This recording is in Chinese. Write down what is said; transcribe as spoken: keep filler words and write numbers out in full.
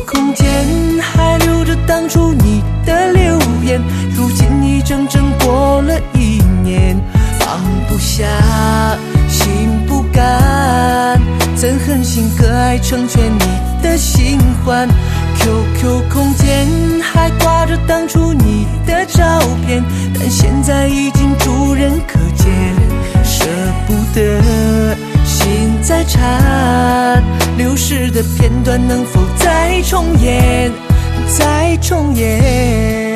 空间还留着当初你的留言，如今已整整过了一年，放不下，心不甘，怎狠心割爱成全你的新欢。 Q Q 空间还挂着当初你的照片，但现在已经主人可见，舍不得，心在颤，流逝的片段能否再重演，再重演？